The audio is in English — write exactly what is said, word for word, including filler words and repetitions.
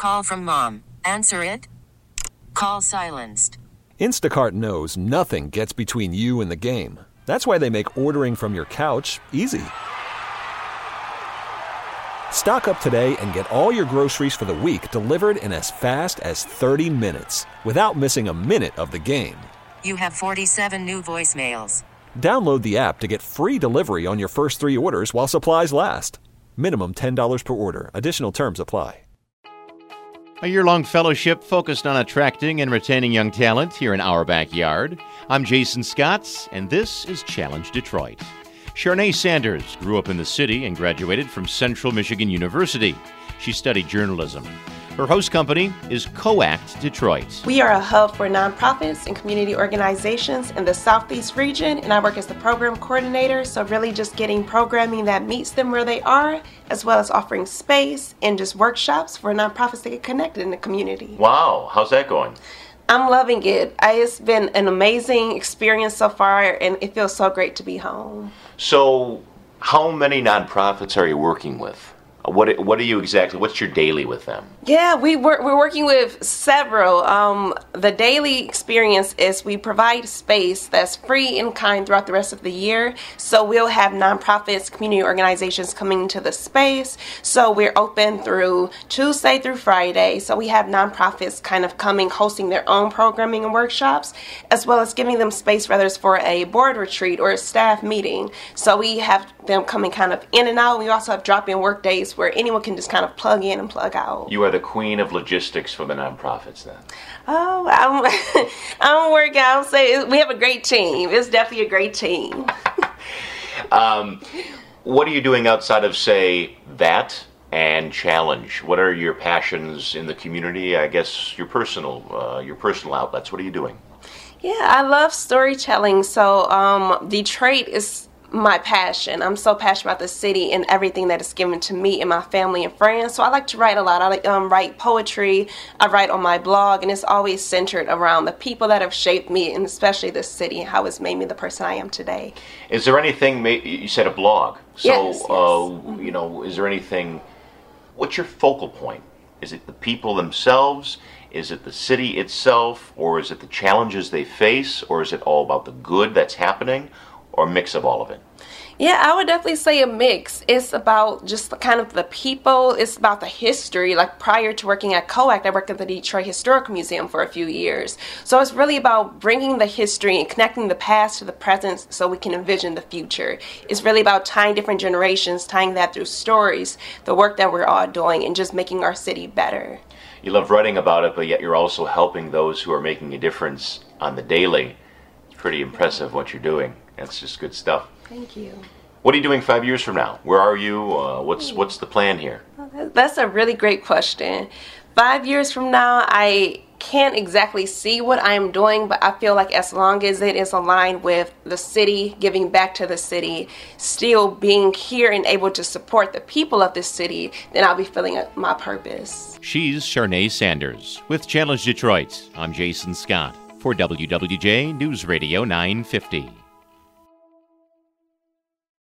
call from mom. Answer it. Call silenced. Instacart knows nothing gets between you and the game. That's why they make ordering from your couch easy. Stock up today and get all your groceries for the week delivered in as fast as thirty minutes without missing a minute of the game. You have forty-seven new voicemails. Download the app to get free delivery on your first three orders while supplies last. Minimum ten dollars per order. Additional terms apply. A year-long fellowship focused on attracting and retaining young talent here in our backyard. I'm Jason Scott, and this is Challenge Detroit. Sharnae Sanders grew up in the city and graduated from Central Michigan University. She studied journalism. Her host company is COACT Detroit. We are a hub for nonprofits and community organizations in the Southeast region, and I work as the program coordinator, so really just getting programming that meets them where they are, as well as offering space and just workshops for nonprofits to get connected in the community. Wow, how's that going? I'm loving it. I, it's been an amazing experience so far, and it feels so great to be home. So, how many nonprofits are you working with? What what are you exactly, what's your daily with them? Yeah, we work, we're working with several. Um, the daily experience is we provide space that's free in kind throughout the rest of the year. So we'll have nonprofits, community organizations coming into the space. So we're open through Tuesday through Friday. So we have nonprofits kind of coming, hosting their own programming and workshops, as well as giving them space, whether it's for a board retreat or a staff meeting. So we have them coming kind of in and out. We also have drop-in work days where anyone can just kind of plug in and plug out. You are the queen of logistics for the nonprofits then. Oh, I'm, I don't work out. I'll say we have a great team. It's definitely a great team. um, what are you doing outside of, say, that and Challenge? What are your passions in the community? I guess your personal, uh, your personal outlets. What are you doing? Yeah, I love storytelling. So um, Detroit is my passion. I'm so passionate about the city and everything that is given to me and my family and friends. So I like to write a lot. I like um, write poetry. I write on my blog, and it's always centered around the people that have shaped me, and especially the city and how it's made me the person I am today. Is there anything, you said a blog, so yes, yes. Uh, you know, is there anything, what's your focal point? Is it the people themselves? Is it the city itself? Or is it the challenges they face? Or is it all about the good that's happening? Or a mix of all of it? Yeah, I would definitely say a mix. It's about just kind of the people. It's about the history. Like prior to working at COACT, I worked at the Detroit Historical Museum for a few years. So it's really about bringing the history and connecting the past to the present so we can envision the future. It's really about tying different generations, tying that through stories, the work that we're all doing, and just making our city better. You love writing about it, but yet you're also helping those who are making a difference on the daily. It's pretty impressive what you're doing. That's just good stuff. Thank you. What are you doing five years from now? Where are you? Uh, what's what's the plan here? That's a really great question. Five years from now, I can't exactly see what I'm doing, but I feel like as long as it is aligned with the city, giving back to the city, still being here and able to support the people of this city, then I'll be filling up my purpose. She's Sharnae Sanders with Challenge Detroit. I'm Jason Scott for W W J News Radio nine fifty.